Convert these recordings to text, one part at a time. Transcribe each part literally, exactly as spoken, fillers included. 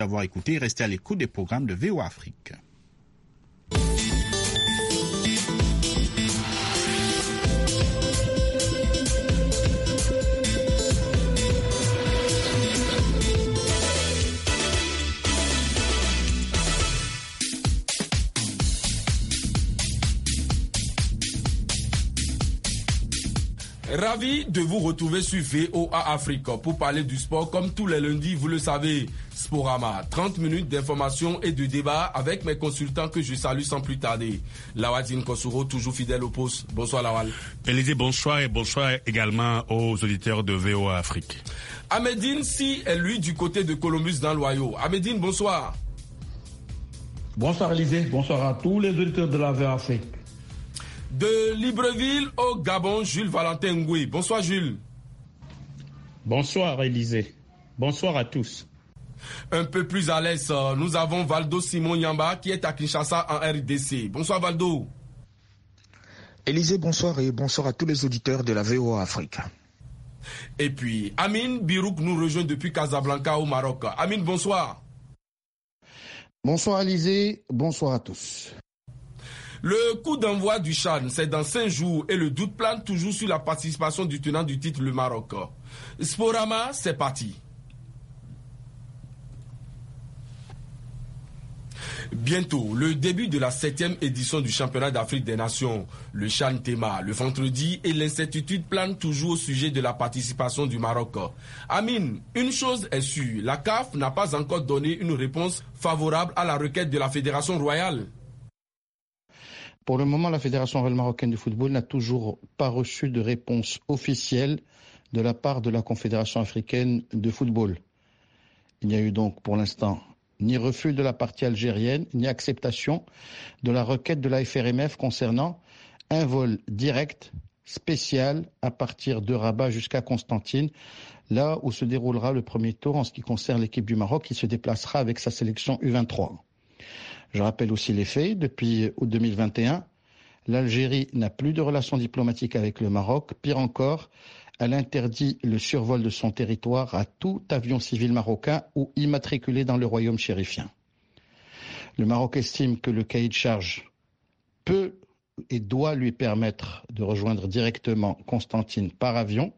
d'avoir écouté. Restez à l'écoute des programmes de V O A Afrique. Ravi de vous retrouver sur V O A Afrique pour parler du sport comme tous les lundis, vous le savez. Sporama, trente minutes d'information et de débat avec mes consultants que je salue sans plus tarder. Lawadine Kosuro, toujours fidèle au poste. Bonsoir Lawal. Élisée, bonsoir et bonsoir également aux auditeurs de V O A Afrique. Ahmedine Si est lui du côté de Columbus dans l'Ohio. Ahmedine, bonsoir. Bonsoir Élisée, bonsoir à tous les auditeurs de la V O A Afrique. De Libreville au Gabon, Jules Valentin Ngoué. Bonsoir Jules. Bonsoir Élisée. Bonsoir à tous. Un peu plus à l'est, nous avons Valdo Simon Yamba qui est à Kinshasa en R D C. Bonsoir Valdo. Élisée, bonsoir et bonsoir à tous les auditeurs de la V O A Afrique. Et puis Amine Birouk nous rejoint depuis Casablanca au Maroc. Amine, bonsoir. Bonsoir Élisée, bonsoir à tous. Le coup d'envoi du CHAN, c'est dans cinq jours et le doute plane toujours sur la participation du tenant du titre, le Maroc. Sporama, c'est parti. Bientôt, le début de la septième édition du championnat d'Afrique des Nations, le CHAN Tema, le vendredi, et l'incertitude plane toujours au sujet de la participation du Maroc. Amine, une chose est sûre, la C A F n'a pas encore donné une réponse favorable à la requête de la Fédération royale. Pour le moment, la Fédération royale marocaine de football n'a toujours pas reçu de réponse officielle de la part de la Confédération africaine de football. Il n'y a eu donc pour l'instant ni refus de la partie algérienne, ni acceptation de la requête de la F R M F concernant un vol direct spécial à partir de Rabat jusqu'à Constantine, là où se déroulera le premier tour en ce qui concerne l'équipe du Maroc qui se déplacera avec sa sélection U vingt-trois. Je rappelle aussi les faits. Depuis août deux mille vingt et un, l'Algérie n'a plus de relations diplomatiques avec le Maroc. Pire encore, elle interdit le survol de son territoire à tout avion civil marocain ou immatriculé dans le royaume chérifien. Le Maroc estime que le cahier de charge peut et doit lui permettre de rejoindre directement Constantine par avion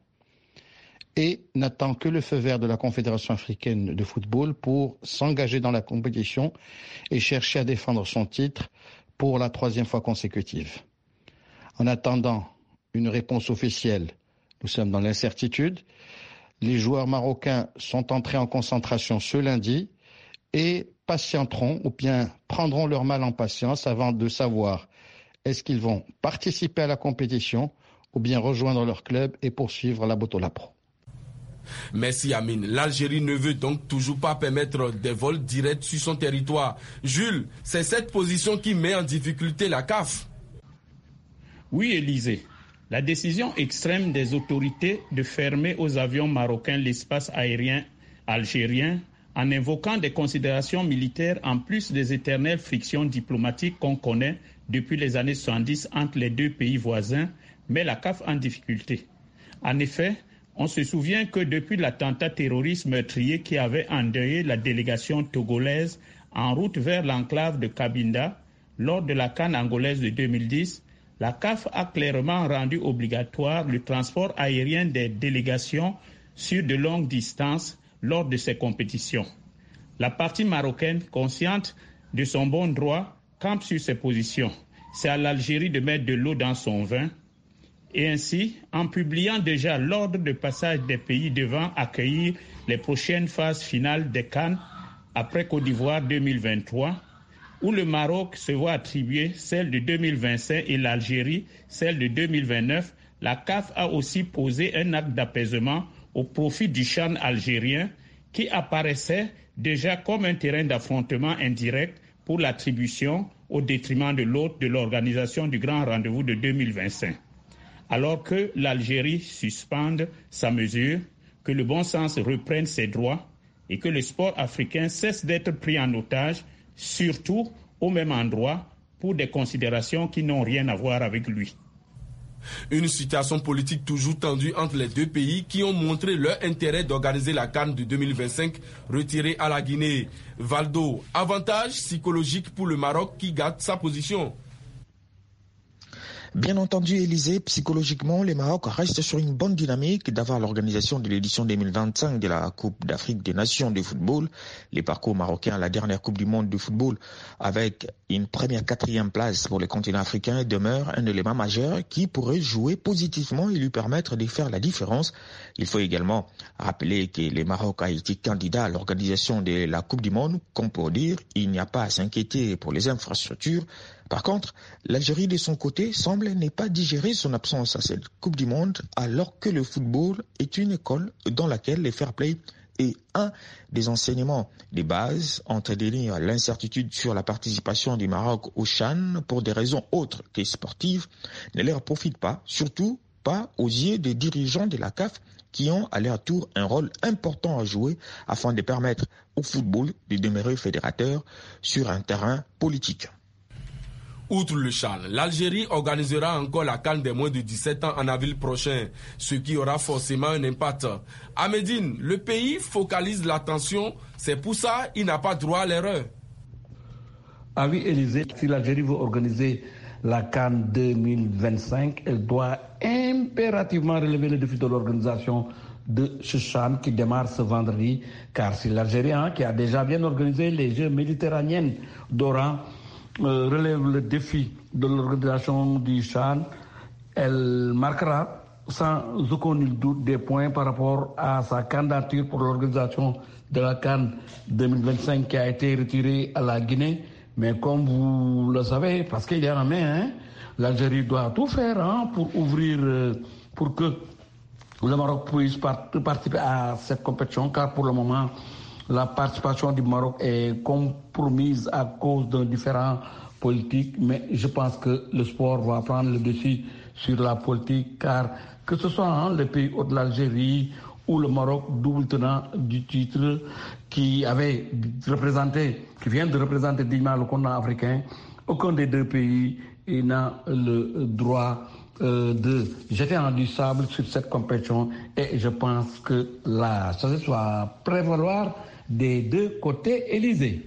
et n'attend que le feu vert de la Confédération africaine de football pour s'engager dans la compétition et chercher à défendre son titre pour la troisième fois consécutive. En attendant une réponse officielle, nous sommes dans l'incertitude. Les joueurs marocains sont entrés en concentration ce lundi et patienteront ou bien prendront leur mal en patience avant de savoir est-ce qu'ils vont participer à la compétition ou bien rejoindre leur club et poursuivre la Botola Pro. Merci Amine. L'Algérie ne veut donc toujours pas permettre des vols directs sur son territoire. Jules, c'est cette position qui met en difficulté la C A F. Oui, Élisée. La décision extrême des autorités de fermer aux avions marocains l'espace aérien algérien en invoquant des considérations militaires en plus des éternelles frictions diplomatiques qu'on connaît depuis les années soixante-dix entre les deux pays voisins met la C A F en difficulté. En effet, on se souvient que depuis l'attentat terroriste meurtrier qui avait endeuillé la délégation togolaise en route vers l'enclave de Cabinda lors de la CAN angolaise de deux mille dix, la C A F a clairement rendu obligatoire le transport aérien des délégations sur de longues distances lors de ces compétitions. La partie marocaine, consciente de son bon droit, campe sur ses positions. C'est à l'Algérie de mettre de l'eau dans son vin. Et ainsi, en publiant déjà l'ordre de passage des pays devant accueillir les prochaines phases finales des CAN après Côte d'Ivoire deux mille vingt-trois, où le Maroc se voit attribuer celle de deux mille vingt-cinq et l'Algérie celle de deux mille vingt-neuf, la C A F a aussi posé un acte d'apaisement au profit du CHAN algérien qui apparaissait déjà comme un terrain d'affrontement indirect pour l'attribution au détriment de l'hôte de l'organisation du grand rendez-vous de deux mille vingt-cinq. Alors que l'Algérie suspende sa mesure, que le bon sens reprenne ses droits et que le sport africain cesse d'être pris en otage, surtout au même endroit, pour des considérations qui n'ont rien à voir avec lui. Une situation politique toujours tendue entre les deux pays qui ont montré leur intérêt d'organiser la CAN de deux mille vingt-cinq retirée à la Guinée. Valdo, avantage psychologique pour le Maroc qui garde sa position. Bien entendu, Élysée, psychologiquement, le Maroc reste sur une bonne dynamique d'avoir l'organisation de l'édition deux mille vingt-cinq de la Coupe d'Afrique des Nations de football. Les parcours marocains à la dernière Coupe du monde de football avec une première quatrième place pour le continent africain demeure un élément majeur qui pourrait jouer positivement et lui permettre de faire la différence. Il faut également rappeler que le Maroc a été candidat à l'organisation de la Coupe du monde. Comme pour dire, il n'y a pas à s'inquiéter pour les infrastructures. Par contre, l'Algérie de son côté semble ne pas digérer son absence à cette Coupe du monde alors que le football est une école dans laquelle le fair play est un des enseignements de base. Entretenir l'incertitude sur la participation du Maroc au CHAN pour des raisons autres que sportives ne leur profite pas, surtout pas aux yeux des dirigeants de la C A F qui ont à leur tour un rôle important à jouer afin de permettre au football de demeurer fédérateur sur un terrain politique. Outre le CHAN, l'Algérie organisera encore la CAN des moins de dix-sept ans en avril prochain, ce qui aura forcément un impact. À Médine, le pays focalise l'attention, c'est pour ça qu'il n'a pas droit à l'erreur. Ah oui, Élysée, si l'Algérie veut organiser la CAN deux mille vingt-cinq, elle doit impérativement relever le défi de l'organisation de ce CHAN qui démarre ce vendredi, car si l'Algérie, hein, qui a déjà bien organisé les Jeux méditerranéens d'Oran, Euh, relève le défi de l'organisation du CHAN, elle marquera sans aucun doute des points par rapport à sa candidature pour l'organisation de la CAN deux mille vingt-cinq qui a été retirée à la Guinée. Mais comme vous le savez, parce qu'il y a la main, hein, l'Algérie doit tout faire hein, pour ouvrir, euh, pour que le Maroc puisse part- participer à cette compétition, car pour le moment, la participation du Maroc est compromise à cause d'un différend politique, mais je pense que le sport va prendre le dessus sur la politique, car que ce soit hein, le pays de l'Algérie ou le Maroc, double tenant du titre, qui avait représenté, qui vient de représenter dignement le continent africain, aucun des deux pays n'a le droit euh, de jeter en du sable sur cette compétition, et je pense que la sagesse va prévaloir des deux côtés Élysée.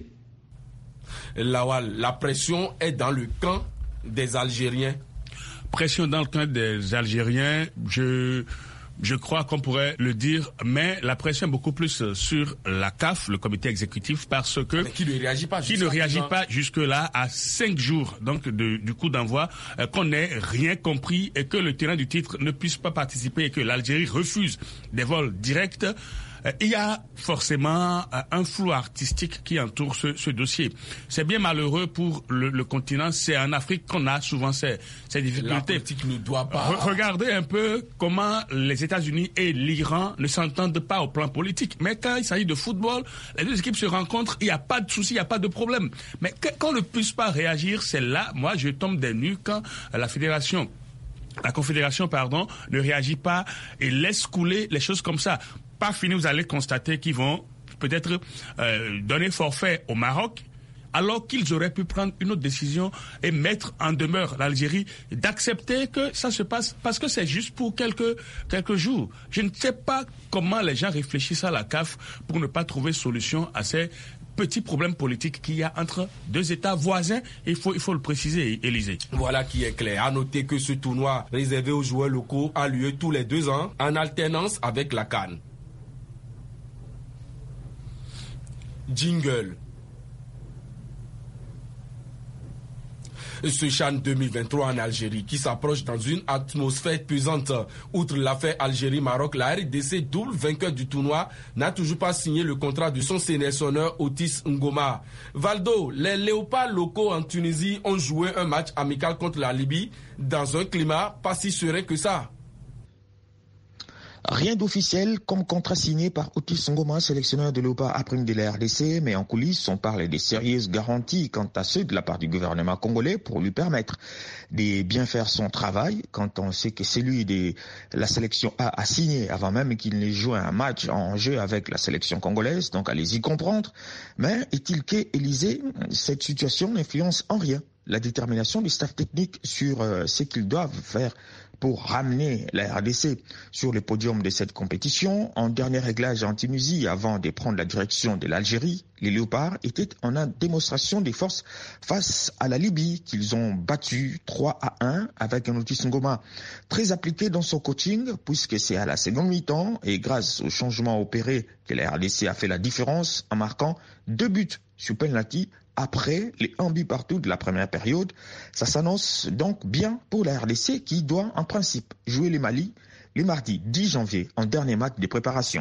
Lawal, la pression est dans le camp des Algériens. Pression dans le camp des Algériens, je... Je crois qu'on pourrait le dire, mais la pression est beaucoup plus sur la C A F, le comité exécutif, parce que... Mais qui ne réagit pas Qui ne réagit pas jusque-là à cinq jours, donc, de, du coup d'envoi, euh, qu'on n'ait rien compris et que le terrain du titre ne puisse pas participer et que l'Algérie refuse des vols directs. Euh, il y a forcément euh, un flou artistique qui entoure ce, ce dossier. C'est bien malheureux pour le, le continent. C'est en Afrique qu'on a souvent ces, ces difficultés. La politique ne doit pas... Re- regardez un peu comment les États-Unis et l'Iran ne s'entendent pas au plan politique. Mais quand il s'agit de football, les deux équipes se rencontrent, il n'y a pas de souci, il n'y a pas de problème. Mais qu'on ne puisse pas réagir, c'est là, moi, je tombe des nues quand la fédération, la confédération, pardon, ne réagit pas et laisse couler les choses comme ça. Pas fini, vous allez constater qu'ils vont peut-être euh, donner forfait au Maroc, alors qu'ils auraient pu prendre une autre décision et mettre en demeure l'Algérie d'accepter que ça se passe, parce que c'est juste pour quelques, quelques jours. Je ne sais pas comment les gens réfléchissent à la C A F pour ne pas trouver solution à ces petits problèmes politiques qu'il y a entre deux États voisins. Il faut, il faut le préciser, Élysée. Voilà qui est clair. À noter que ce tournoi réservé aux joueurs locaux a lieu tous les deux ans en alternance avec la CAN. Jingle. Ce CHAN deux mille vingt-trois en Algérie qui s'approche dans une atmosphère pesante. Outre l'affaire Algérie-Maroc, la R D C, double vainqueur du tournoi, n'a toujours pas signé le contrat de son sélectionneur Otis Ngoma. Valdo, les léopards locaux en Tunisie ont joué un match amical contre la Libye dans un climat pas si serein que ça. Rien d'officiel comme contrat signé par Otis Ngoma, sélectionneur de l'O P A après de la R D C, mais en coulisses, on parle des sérieuses garanties quant à ceux de la part du gouvernement congolais pour lui permettre de bien faire son travail, quand on sait que celui de la sélection A a signé avant même qu'il n'ait joué un match en jeu avec la sélection congolaise, donc allez-y comprendre. Mais est-il que, Élysée, cette situation n'influence en rien la détermination du staff technique sur euh, ce qu'ils doivent faire pour ramener la R D C sur le podium de cette compétition. En dernier réglage en Tunisie, avant de prendre la direction de l'Algérie, les Léopards étaient en démonstration des forces face à la Libye, qu'ils ont battu trois à un avec un Otis Ngoma très appliqué dans son coaching, puisque c'est à la seconde mi-temps et grâce au changement opéré que la R D C a fait la différence en marquant deux buts sur penalty après les un but partout de la première période. Ça s'annonce donc bien pour la R D C qui doit en principe jouer les Mali le mardi dix janvier en dernier match de préparation.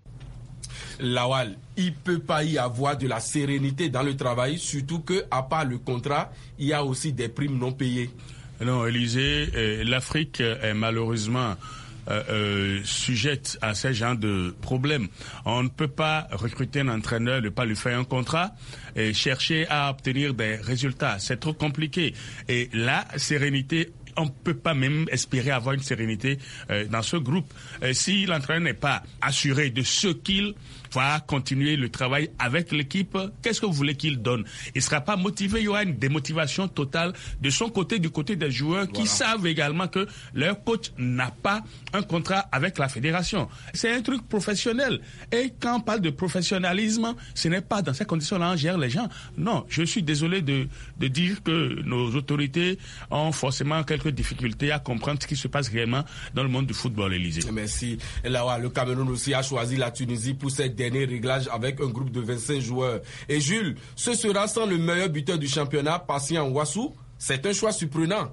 Lawal, il ne peut pas y avoir de la sérénité dans le travail, surtout qu'à part le contrat, il y a aussi des primes non payées. Non, Élysée, euh, l'Afrique est malheureusement euh, euh, sujette à ce genre de problèmes. On ne peut pas recruter un entraîneur, ne pas lui faire un contrat et chercher à obtenir des résultats. C'est trop compliqué. Et la sérénité, on ne peut pas même espérer avoir une sérénité euh, dans ce groupe. Euh, si l'entraîneur n'est pas assuré de ce qu'il va continuer le travail avec l'équipe, qu'est-ce que vous voulez qu'il donne? Il ne sera pas motivé, il y aura une démotivation totale de son côté, du côté des joueurs voilà. qui savent également que leur coach n'a pas un contrat avec la fédération. C'est un truc professionnel. Et quand on parle de professionnalisme, ce n'est pas dans ces conditions-là on gère les gens. Non, je suis désolé de, de dire que nos autorités ont forcément quelques difficultés à comprendre ce qui se passe réellement dans le monde du football, Élysée. Merci. Là, le Cameroun aussi a choisi la Tunisie pour cette dernier réglage avec un groupe de vingt-cinq joueurs. Et Jules, ce sera sans le meilleur buteur du championnat, Patient Wassou. C'est un choix surprenant.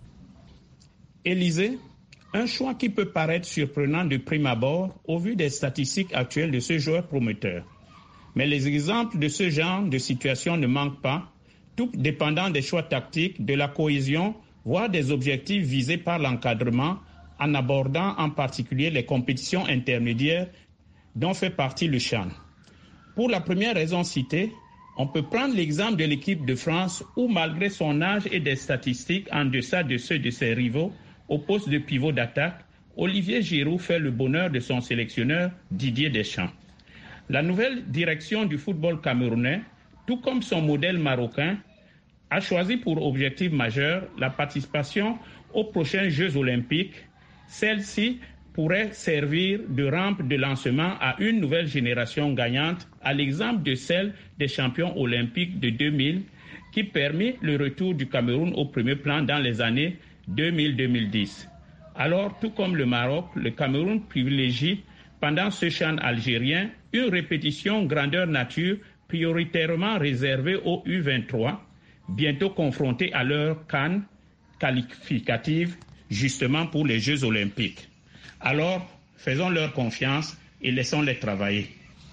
Élysée, un choix qui peut paraître surprenant de prime abord au vu des statistiques actuelles de ce joueur prometteur. Mais les exemples de ce genre de situation ne manquent pas, tout dépendant des choix tactiques, de la cohésion, voire des objectifs visés par l'encadrement, en abordant en particulier les compétitions intermédiaires dont fait partie le CHAN. Pour la première raison citée, on peut prendre l'exemple de l'équipe de France où, malgré son âge et des statistiques en deçà de ceux de ses rivaux au poste de pivot d'attaque, Olivier Giroud fait le bonheur de son sélectionneur Didier Deschamps. La nouvelle direction du football camerounais, tout comme son modèle marocain, a choisi pour objectif majeur la participation aux prochains Jeux olympiques. Celle-ci pourrait servir de rampe de lancement à une nouvelle génération gagnante, à l'exemple de celle des champions olympiques de deux mille, qui permet le retour du Cameroun au premier plan dans les années deux mille à deux mille dix. Alors, tout comme le Maroc, le Cameroun privilégie, pendant ce CHAN algérien, une répétition grandeur nature prioritairement réservée aux U vingt-trois, bientôt confrontés à leur CAN qualificative, justement pour les Jeux olympiques. Alors, faisons-leur confiance et laissons-les travailler.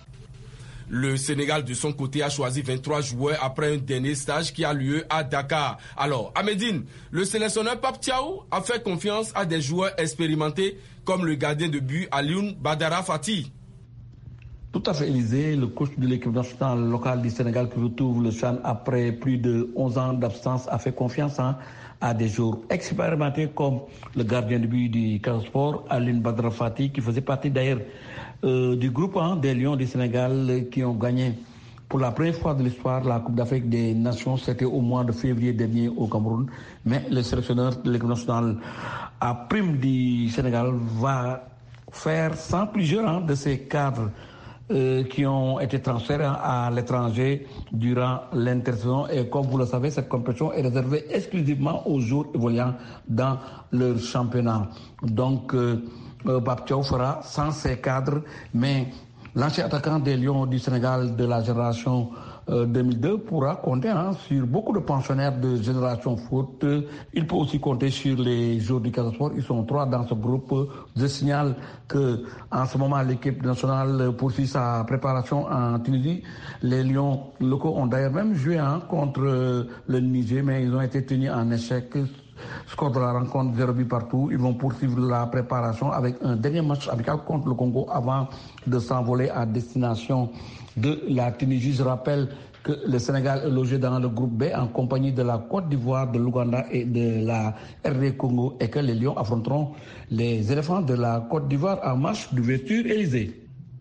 Le Sénégal, de son côté, a choisi vingt-trois joueurs après un dernier stage qui a lieu à Dakar. Alors, à Médine, le sélectionneur Pape Thiaw a fait confiance à des joueurs expérimentés comme le gardien de but Alioune Badara Fati. Tout à fait, Élysée, le coach de l'équipe nationale locale du Sénégal qui retrouve le CHAN après plus de onze ans d'absence a fait confiance hein, à des joueurs expérimentés comme le gardien de but du Casa Sport, Alioune Badara Fati, qui faisait partie d'ailleurs euh, du groupe hein, des Lions du Sénégal qui ont gagné pour la première fois de l'histoire la Coupe d'Afrique des Nations. C'était au mois de février dernier au Cameroun. Mais le sélectionneur de l'équipe nationale à prime du Sénégal va faire sans plusieurs hein, de ces cadres Euh, qui ont été transférés à l'étranger durant l'intersaison. Et comme vous le savez, cette compétition est réservée exclusivement aux joueurs évoluant dans leur championnat. Donc, euh, euh, Pape Thiaw fera sans ces cadres, mais l'ancien attaquant des Lions du Sénégal de la génération euh, deux mille deux pourra compter hein, sur beaucoup de pensionnaires de génération foot. Il peut aussi compter sur les joueurs du Casa Sport. Ils sont trois dans ce groupe. Je signale que en ce moment, l'équipe nationale poursuit sa préparation en Tunisie. Les Lions locaux ont d'ailleurs même joué hein, contre euh, le Niger, mais ils ont été tenus en échec. Score de la rencontre, zéro but partout. Ils vont poursuivre la préparation avec un dernier match amical contre le Congo avant de s'envoler à destination de la Tunisie. Je rappelle que le Sénégal est logé dans le groupe B en compagnie de la Côte d'Ivoire, de l'Ouganda et de la R D Congo et que les Lions affronteront les éléphants de la Côte d'Ivoire en match d'ouverture Élysée.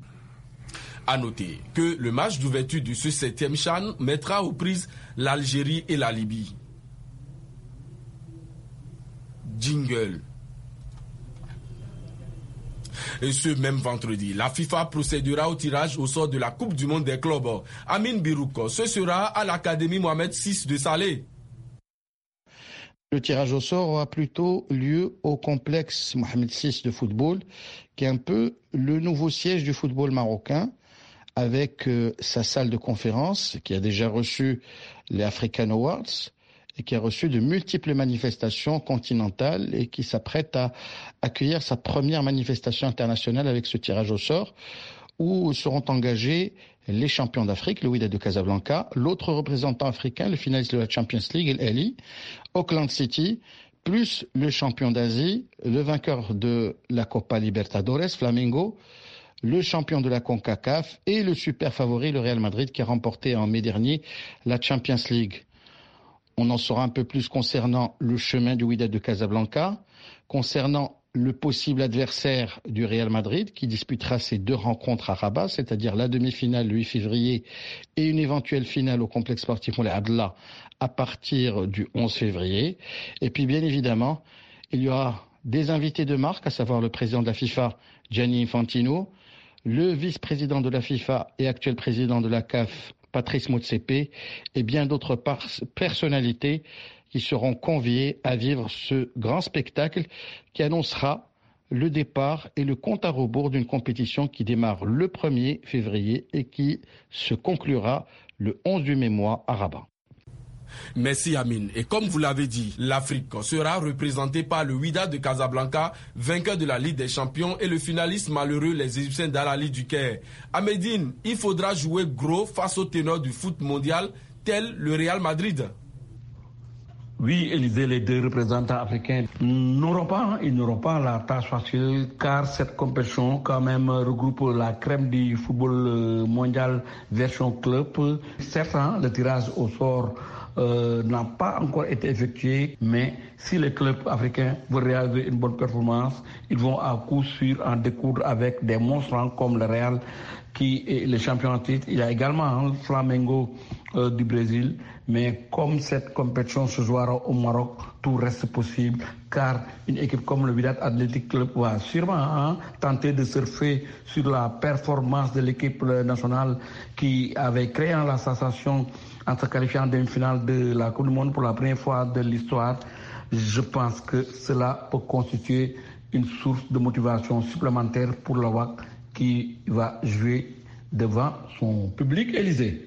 À noter que le match d'ouverture de ce septième CHAN mettra aux prises l'Algérie et la Libye. Jingle. Et ce même vendredi, la FIFA procédera au tirage au sort de la Coupe du Monde des clubs. Amin Birouk, ce sera à l'Académie Mohamed six de Salé. Le tirage au sort aura plutôt lieu au complexe Mohamed six de football, qui est un peu le nouveau siège du football marocain, avec euh, sa salle de conférence, qui a déjà reçu les African Awards, et qui a reçu de multiples manifestations continentales et qui s'apprête à accueillir sa première manifestation internationale avec ce tirage au sort, où seront engagés les champions d'Afrique, le Wydad de Casablanca, l'autre représentant africain, le finaliste de la Champions League, El Ahly, Auckland City, plus le champion d'Asie, le vainqueur de la Copa Libertadores, Flamengo, le champion de la CONCACAF et le super favori, le Real Madrid, qui a remporté en mai dernier la Champions League. On en saura un peu plus concernant le chemin du Wydad de Casablanca, concernant le possible adversaire du Real Madrid qui disputera ces deux rencontres à Rabat, c'est-à-dire la demi-finale le huit février et une éventuelle finale au complexe sportif Moulay Abdallah à partir du onze février. Et puis bien évidemment, il y aura des invités de marque, à savoir le président de la FIFA, Gianni Infantino, le vice-président de la FIFA et actuel président de la C A F, Patrice Motsepe, et bien d'autres personnalités qui seront conviés à vivre ce grand spectacle qui annoncera le départ et le compte à rebours d'une compétition qui démarre le premier février et qui se conclura le onze du même mois à Rabat. Merci Amine. Et comme vous l'avez dit, l'Afrique sera représentée par le Wydad de Casablanca, vainqueur de la Ligue des Champions, et le finaliste malheureux, les Égyptiens d'Al Ahly du Caire. À Médine, il faudra jouer gros face au ténor du foot mondial, tel le Real Madrid. Oui, Élysée, les deux représentants africains n'auront pas, ils n'auront pas la tâche facile, car cette compétition quand même regroupe la crème du football mondial version club. Certes, le tirage au sort euh, n'a pas encore été effectué, mais si les clubs africains veulent réaliser une bonne performance, ils vont à coup sûr en découdre avec des monstres comme le Real, qui est le champion en titre. Il y a également un Flamengo euh, du Brésil. Mais comme cette compétition se jouera au Maroc, tout reste possible, car une équipe comme le Wydad Athletic Club va sûrement hein, tenter de surfer sur la performance de l'équipe nationale qui avait créé la sensation en se qualifiant en demi-finale de la Coupe du Monde pour la première fois de l'histoire. Je pense que cela peut constituer une source de motivation supplémentaire pour la W A C qui va jouer devant son public Élysée.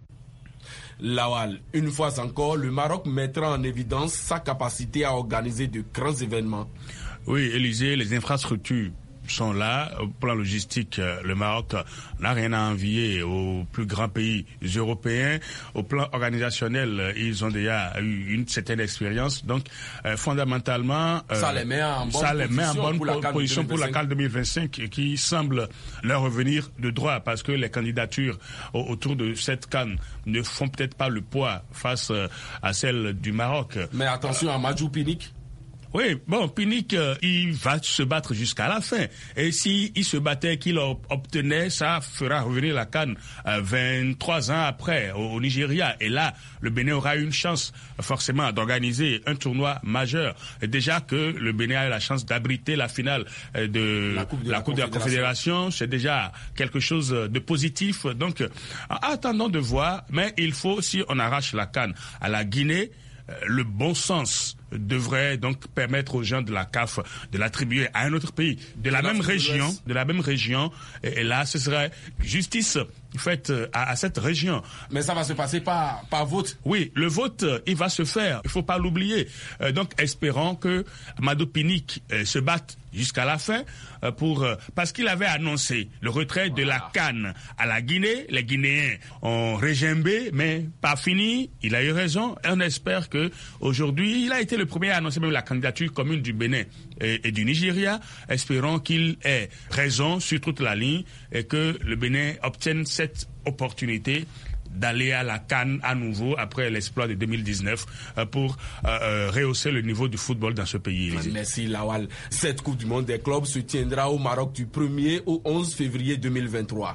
Lawal, une fois encore, le Maroc mettra en évidence sa capacité à organiser de grands événements. Oui, Élysée, les infrastructures sont là. Au plan logistique, le Maroc n'a rien à envier aux plus grands pays européens. Au plan organisationnel, ils ont déjà eu une certaine expérience. Donc, euh, fondamentalement, euh, ça les met en bonne ça les met en bonne pour la CAN position pour la CAN deux mille vingt-cinq qui semble leur revenir de droit parce que les candidatures autour de cette CAN ne font peut-être pas le poids face à celle du Maroc. Mais attention à Madjou Pinnick. Oui, bon, Pinnick, euh, il va se battre jusqu'à la fin. Et si il se battait, qu'il obtenait, ça fera revenir la CAN euh, vingt-trois ans après au, au Nigeria. Et là, le Bénin aura une chance forcément d'organiser un tournoi majeur. Et déjà que le Bénin a eu la chance d'abriter la finale euh, de la Coupe de la, la, coupe de la Confédération, c'est déjà quelque chose de positif. Donc, euh, attendons de voir. Mais il faut, si on arrache la CAN à la Guinée, euh, le bon sens devrait donc permettre aux gens de la C A F de l'attribuer à un autre pays de la même région, de la même région, et, et là ce serait justice faite à, à cette région. Mais ça va se passer par par vote. Oui, le vote il va se faire, il faut pas l'oublier. Euh, donc espérons que Madou Pinnick euh, se batte jusqu'à la fin euh, pour euh, parce qu'il avait annoncé le retrait voilà. de la CAN à la Guinée. Les Guinéens ont régimbé, mais pas fini. Il a eu raison. Et on espère que aujourd'hui, il a été le premier à annoncer même la candidature commune du Bénin et, et du Nigeria. Espérons qu'il ait raison sur toute la ligne et que le Bénin obtienne cette opportunité d'aller à la CAN à nouveau après l'exploit de deux mille dix-neuf euh, pour euh, rehausser le niveau du football dans ce pays. Merci Lawal. Cette Coupe du Monde des clubs se tiendra au Maroc du premier au onze février deux mille vingt-trois.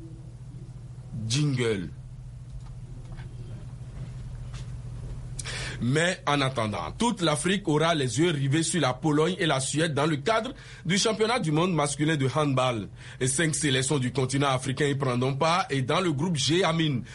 Jingle. Mais en attendant, toute l'Afrique aura les yeux rivés sur la Pologne et la Suède dans le cadre du championnat du monde masculin de handball. Et cinq sélections du continent africain y prendront part et dans le groupe G, Amine,